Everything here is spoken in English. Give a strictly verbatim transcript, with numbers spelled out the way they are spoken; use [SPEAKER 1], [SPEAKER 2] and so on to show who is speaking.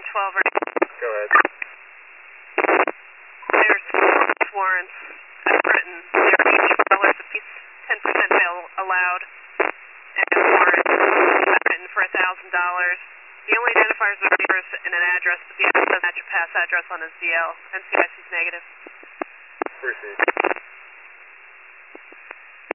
[SPEAKER 1] twelve or...
[SPEAKER 2] Go ahead.
[SPEAKER 1] There's warrants at Britton. They're eighteen dollars a piece, ten percent bail allowed, and a warrant at Britton for one thousand dollars. The only identifiers are yours and an address, but the address doesn't match your past address on his D L. N C I C is negative.
[SPEAKER 2] Proceed.